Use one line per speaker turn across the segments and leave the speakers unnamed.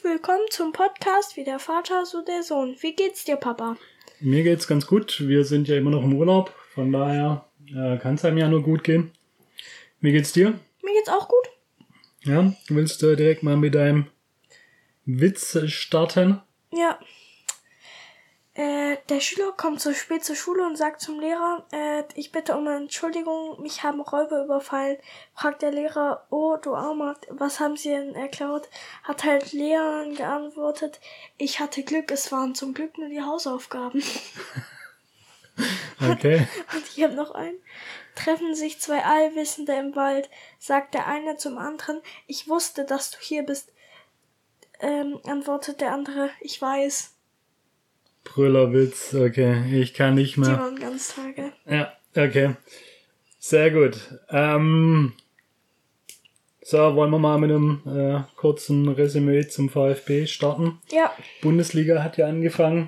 herzlich willkommen zum Podcast Wie der Vater, so der Sohn. Wie geht's dir, Papa?
Mir geht's ganz gut. Wir sind ja immer noch im Urlaub. Von daher kann es einem ja nur gut gehen. Wie geht's dir?
Mir geht's auch gut.
Ja, willst du direkt mal mit deinem Witz starten?
Ja. Der Schüler kommt zu spät zur Schule und sagt zum Lehrer, ich bitte um Entschuldigung, mich haben Räuber überfallen. Fragt der Lehrer, oh du Armer, was haben sie denn erklaut? Hat halt Lehrer geantwortet, ich hatte Glück, es waren zum Glück nur die Hausaufgaben.
Okay.
Und ich habe noch einen. Treffen sich zwei Allwissende im Wald, sagt der eine zum anderen, ich wusste, dass du hier bist. Antwortet der andere, ich weiß.
Brüllerwitz, okay. Ich kann nicht
Die
mehr.
waren Ganztage.
Ja, okay. Sehr gut. So, wollen wir mal mit einem kurzen Resümee zum VfB starten?
Ja.
Bundesliga hat ja angefangen.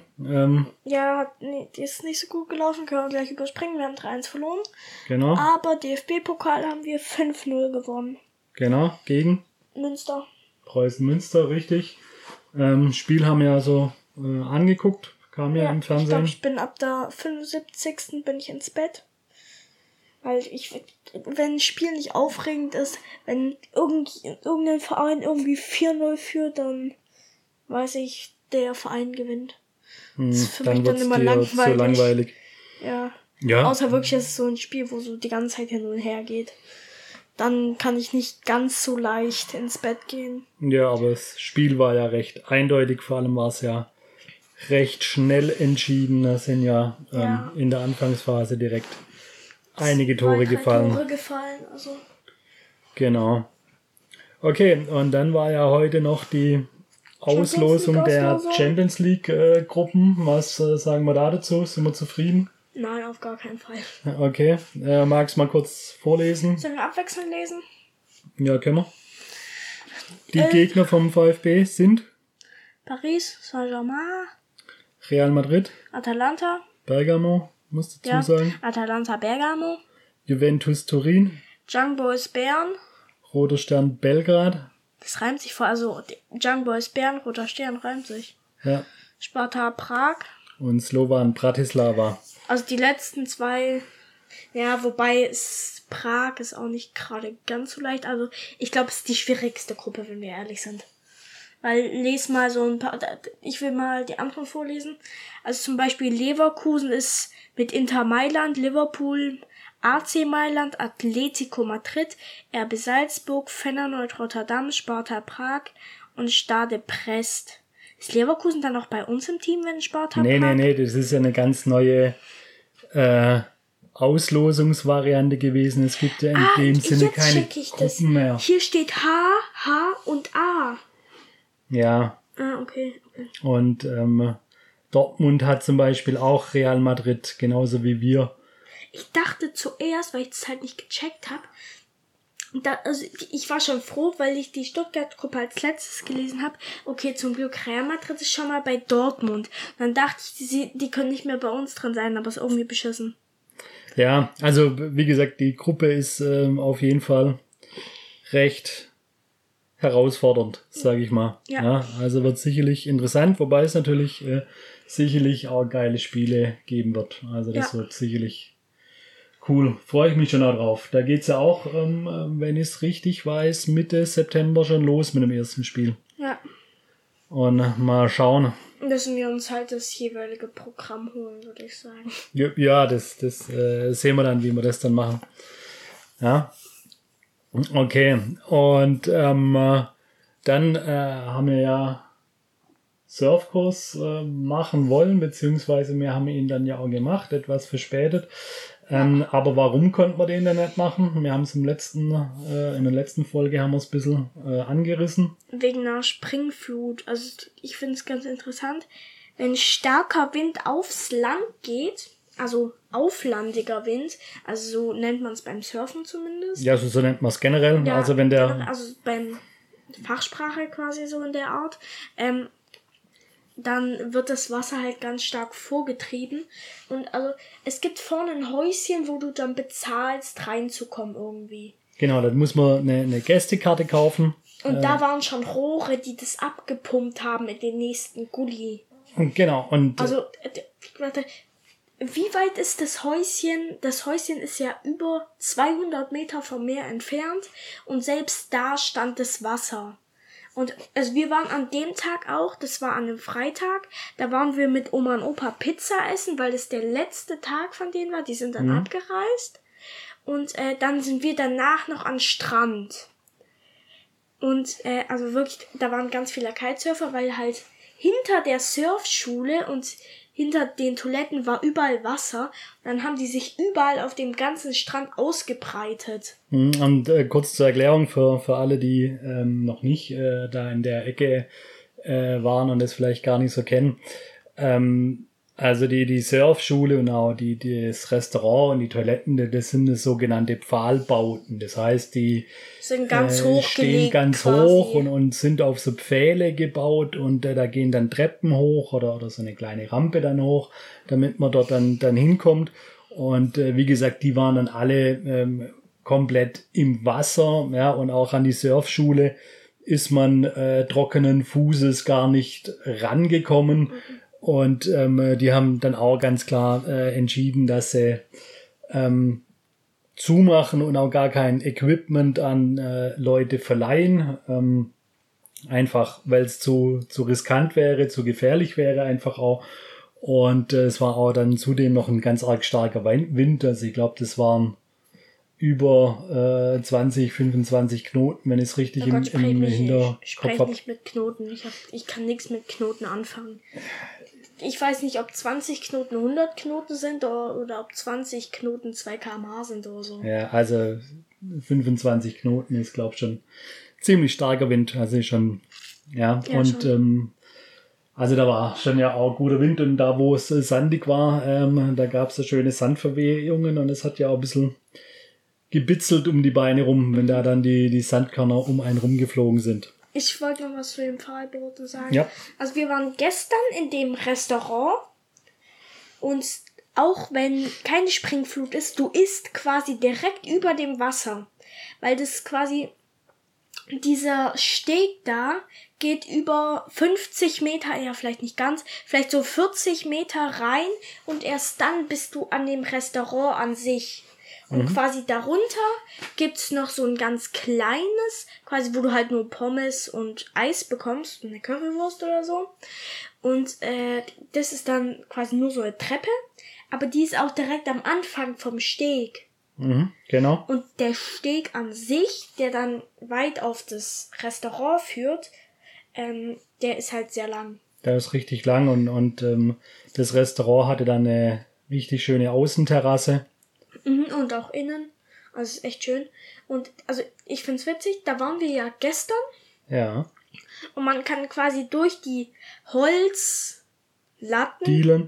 Die ist nicht so gut gelaufen, können wir gleich überspringen. Wir haben 3-1 verloren.
Genau.
Aber DFB-Pokal haben wir 5-0 gewonnen.
Genau, gegen
Münster.
Preußen Münster, richtig. Spiel haben wir ja so angeguckt, kam ja im
Ich glaube,
Fernsehen.
ich bin ab der 75. bin ich ins Bett. Weil wenn ein Spiel nicht aufregend ist, wenn irgendein Verein irgendwie 4-0 führt, dann weiß ich, der Verein gewinnt. Das ist für mich
Dann
dann
wird's
immer
dir
langweilig.
zu langweilig.
Ja. Außer wirklich, es ist so ein Spiel, wo so die ganze Zeit hin und her geht. Dann kann ich nicht ganz so leicht ins Bett gehen.
Ja, aber das Spiel war ja recht eindeutig, vor allem war es ja recht schnell entschieden. Da sind ja in der Anfangsphase direkt einige Tore gefallen.
Also.
Genau. Okay, und dann war ja heute noch die Auslosung der Champions League Gruppen. Was sagen wir da dazu? Sind wir zufrieden?
Nein, auf gar keinen Fall.
Okay, magst du mal kurz vorlesen?
Sollen wir abwechselnd lesen?
Ja, können wir. Die Gegner vom VfB sind
Paris Saint-Germain,
Real Madrid,
Atalanta,
Bergamo, musst du dazu sagen,
Atalanta Bergamo,
Juventus Turin,
Young Boys Bern,
Roter Stern Belgrad.
das reimt sich vor, also Young Boys Bern, Roter Stern reimt sich.
Ja.
Sparta Prag.
Und Slovan Bratislava.
Also die letzten zwei, ja, wobei Prag ist auch nicht gerade ganz so leicht. Also ich glaube, es ist die schwierigste Gruppe, wenn wir ehrlich sind. Weil les mal so ein paar, ich will mal die anderen vorlesen. Also zum Beispiel Leverkusen ist mit Inter Mailand, Liverpool, AC Mailand, Atletico Madrid, RB Salzburg, Feyenoord Rotterdam, Sparta Prag und Stade Brest. Ist Leverkusen dann auch bei uns im Team, wenn Sparta Prag?
Nee, das ist ja eine ganz neue Auslosungsvariante gewesen. Es gibt ja in dem Sinne keine Gruppen mehr.
Hier steht H, H und A.
Ja.
Ah, okay.
Und Dortmund hat zum Beispiel auch Real Madrid, genauso wie wir.
Ich dachte zuerst, weil ich das halt nicht gecheckt habe, also ich war schon froh, weil ich die Stuttgart-Gruppe als letztes gelesen habe. Okay, zum Glück Real Madrid ist schon mal bei Dortmund. Dann dachte ich, die können nicht mehr bei uns drin sein, aber ist irgendwie beschissen.
Ja, also wie gesagt, die Gruppe ist auf jeden Fall recht herausfordernd, sage ich mal. Ja, also wird sicherlich interessant, wobei es natürlich sicherlich auch geile Spiele geben wird. Also das wird sicherlich cool, freue ich mich schon drauf. Da geht's ja auch, wenn ich es richtig weiß, Mitte September schon los mit dem ersten Spiel.
Ja.
Und mal schauen.
Müssen wir uns halt das jeweilige Programm holen, würde ich sagen.
Ja, das sehen wir dann, wie wir das dann machen. Ja. Okay. Und dann haben wir ja Surfkurs machen wollen, beziehungsweise wir haben ihn dann ja auch gemacht, etwas verspätet. Aber warum konnten wir den denn nicht machen? Wir haben es in der letzten Folge haben wir es ein bisschen angerissen.
Wegen einer Springflut. Also ich finde es ganz interessant. Wenn starker Wind aufs Land geht, also auflandiger Wind, also so nennt man es beim Surfen zumindest.
Ja, so nennt man es generell.
Ja,
also wenn der...
Also beim Fachsprache quasi so in der Art. Dann wird das Wasser halt ganz stark vorgetrieben. Und also es gibt vorne ein Häuschen, wo du dann bezahlst, reinzukommen irgendwie.
Genau, dann muss man eine Gästekarte kaufen.
Und da waren schon Rohre, die das abgepumpt haben in den nächsten Gully.
Genau. Und
Also, warte, wie weit ist das Häuschen? Das Häuschen ist ja über 200 Meter vom Meer entfernt und selbst da stand das Wasser. Und also wir waren an dem Tag auch, das war an einem Freitag, da waren wir mit Oma und Opa Pizza essen, weil das der letzte Tag von denen war, die sind dann abgereist. Und dann sind wir danach noch an den Strand. Und also wirklich, da waren ganz viele Kitesurfer, weil halt hinter der Surfschule und hinter den Toiletten war überall Wasser. Dann haben die sich überall auf dem ganzen Strand ausgebreitet.
Und kurz zur Erklärung für alle, die noch nicht da in der Ecke waren und das vielleicht gar nicht so kennen. Also die Surfschule und auch das Restaurant und die Toiletten, das sind sogenannte Pfahlbauten. Das heißt, die
sind ganz hoch
stehen ganz
quasi
hoch und sind auf so Pfähle gebaut und da gehen dann Treppen hoch oder so eine kleine Rampe dann hoch, damit man dort dann hinkommt. Und wie gesagt, die waren dann alle komplett im Wasser, ja, und auch an die Surfschule ist man trockenen Fußes gar nicht rangekommen. Und die haben dann auch ganz klar entschieden, dass sie zumachen und auch gar kein Equipment an Leute verleihen. Einfach, weil es zu riskant wäre, zu gefährlich wäre einfach auch. Und es war auch dann zudem noch ein ganz arg starker Wind. Also ich glaube, das waren über 20, 25 Knoten, wenn ich es richtig im Hinterkopf habe.
Nicht mit Knoten. Ich kann nichts mit Knoten anfangen. Ich weiß nicht, ob 20 Knoten 100 Knoten sind oder ob 20 Knoten 2 km/h sind oder so.
Ja, also 25 Knoten ist, glaube ich, schon ziemlich starker Wind. Also schon, ja. Und also da war schon ja auch guter Wind und da, wo es sandig war, da gab es so schöne Sandverwehungen und es hat ja auch ein bisschen gebitzelt um die Beine rum, wenn da dann die Sandkörner um einen rumgeflogen sind.
Ich wollte noch was zu den Pfahlbooten sagen.
Ja.
Also wir waren gestern in dem Restaurant und auch wenn keine Springflut ist, du isst quasi direkt über dem Wasser. Weil das quasi, dieser Steg da geht über 50 Meter, ja vielleicht nicht ganz, vielleicht so 40 Meter rein und erst dann bist du an dem Restaurant an sich. Und quasi darunter gibt's noch so ein ganz kleines, quasi wo du halt nur Pommes und Eis bekommst und eine Currywurst oder so. Und das ist dann quasi nur so eine Treppe, aber die ist auch direkt am Anfang vom Steg.
Genau.
Und der Steg an sich, der dann weit auf das Restaurant führt, der ist halt sehr lang.
Der ist richtig lang und das Restaurant hatte dann eine richtig schöne Außenterrasse.
Und auch innen. Also ist echt schön. Und also ich find's witzig, da waren wir ja gestern.
Ja.
Und man kann quasi durch die Holzlatten
Dielen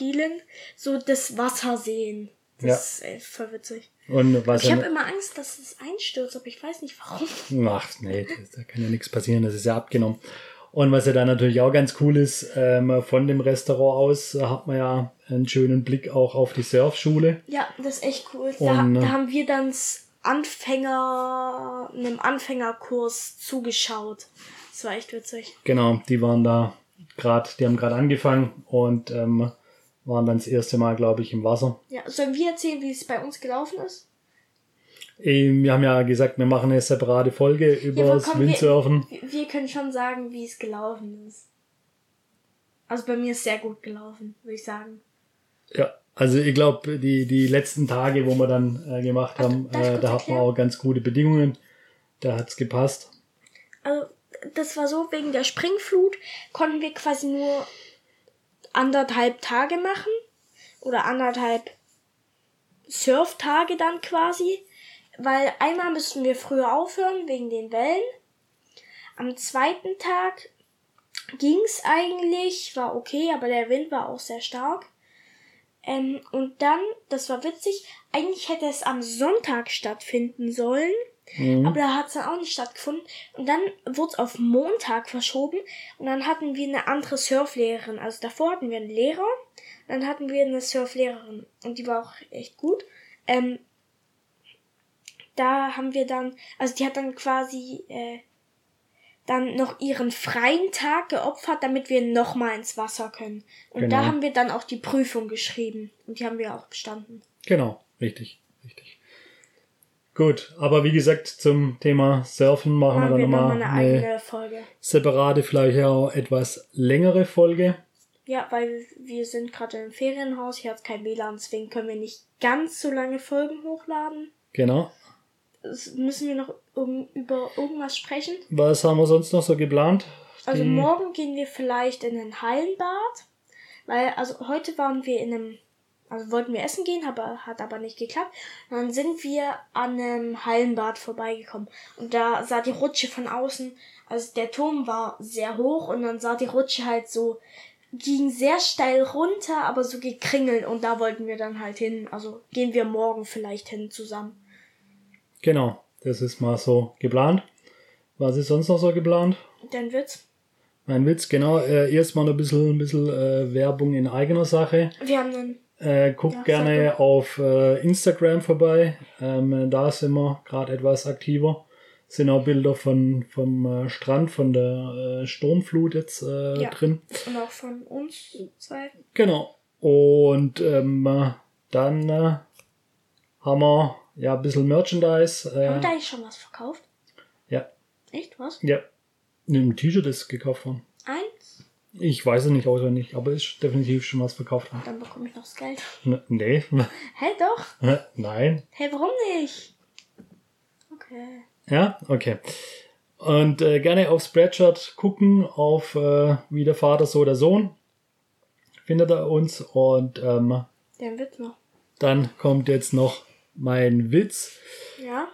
so das Wasser sehen. Das ist voll witzig.
Und was
ich habe immer Angst, dass es einstürzt, aber ich weiß nicht warum.
Ach nee, da kann ja nichts passieren, das ist ja abgenommen. Und was ja dann natürlich auch ganz cool ist, von dem Restaurant aus hat man ja einen schönen Blick auch auf die Surfschule.
Ja, das ist echt cool. Da haben wir dann einem Anfängerkurs zugeschaut. Das war echt witzig.
Genau, die waren da die haben gerade angefangen und waren dann das erste Mal, glaube ich, im Wasser.
Ja, sollen wir erzählen, wie es bei uns gelaufen ist?
Wir haben ja gesagt, wir machen eine separate Folge über das Windsurfen.
Wir können schon sagen, wie es gelaufen ist. Also bei mir ist es sehr gut gelaufen, würde ich sagen.
Ja, also ich glaube, die letzten Tage, wo wir dann gemacht haben, da hatten wir auch ganz gute Bedingungen. Da hat's gepasst.
Also das war so, wegen der Springflut konnten wir quasi nur 1,5 Tage machen. Oder 1,5 Surftage dann quasi. Weil einmal müssten wir früher aufhören, wegen den Wellen. Am zweiten Tag ging's eigentlich, war okay, aber der Wind war auch sehr stark. Und dann, das war witzig, eigentlich hätte es am Sonntag stattfinden sollen, aber da hat es dann auch nicht stattgefunden. Und dann wurde es auf Montag verschoben und dann hatten wir eine andere Surflehrerin. Also davor hatten wir einen Lehrer, dann hatten wir eine Surflehrerin und die war auch echt gut. Da haben wir dann, also die hat dann quasi dann noch ihren freien Tag geopfert, damit wir nochmal ins Wasser können. Und da haben wir dann auch die Prüfung geschrieben. Und die haben wir auch bestanden.
Genau, richtig. Gut, aber wie gesagt, zum Thema Surfen machen wir dann nochmal eine eigene Folge. Separate, vielleicht auch etwas längere Folge.
Ja, weil wir sind gerade im Ferienhaus, hier hat kein WLAN, deswegen können wir nicht ganz so lange Folgen hochladen.
Genau.
Müssen wir noch über irgendwas sprechen?
Was haben wir sonst noch so geplant?
Also morgen gehen wir vielleicht in ein Hallenbad, weil also heute waren wir wollten wir essen gehen, hat aber nicht geklappt. Und dann sind wir an einem Hallenbad vorbeigekommen und da sah die Rutsche von außen, also der Turm war sehr hoch und dann sah die Rutsche halt so, ging sehr steil runter, aber so gekringelt und da wollten wir dann halt hin. Also gehen wir morgen vielleicht hin zusammen.
Genau, das ist mal so geplant. Was ist sonst noch so geplant?
Dein Witz?
Mein Witz, genau. Erstmal ein bisschen Werbung in eigener Sache.
Wir haben einen...
Guckt gerne auf Instagram vorbei. Da sind wir gerade etwas aktiver. Sind auch Bilder vom Strand, von der Sturmflut jetzt drin.
Und auch von uns zwei.
Genau. Und dann haben wir ja ein bisschen Merchandise.
Haben wir da eigentlich schon was verkauft?
Ja.
Echt, was?
Ja. Ein T-Shirt ist gekauft worden.
Eins?
Ich weiß es nicht auswendig, aber ist definitiv schon was verkauft worden.
Dann bekomme ich noch das Geld.
Nee.
Hä, doch?
Nein.
Hä, warum nicht? Okay.
Ja, okay. Und gerne auf Spreadshirt gucken, auf wie der Vater, so der Sohn. Findet er uns. Und
Der Witz noch.
dann kommt jetzt noch mein Witz.
Ja?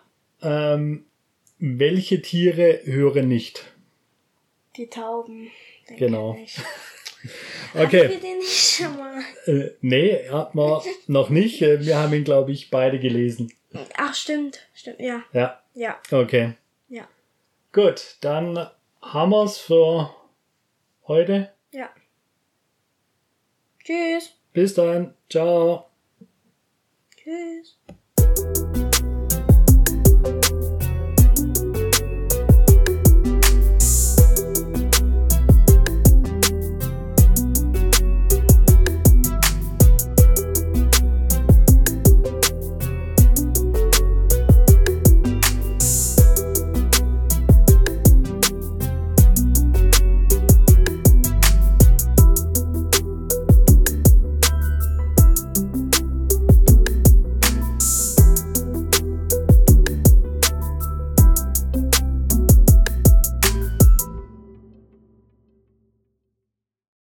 Welche Tiere hören nicht?
Die Tauben.
Genau.
Okay.
Haben
wir den nicht schon mal?
Nee, hat man noch nicht. Wir haben ihn, glaube ich, beide gelesen.
Ach, stimmt, ja.
Ja.
Ja.
Okay.
Ja.
Gut, dann haben wir es für heute.
Ja. Tschüss.
Bis dann. Ciao.
Tschüss.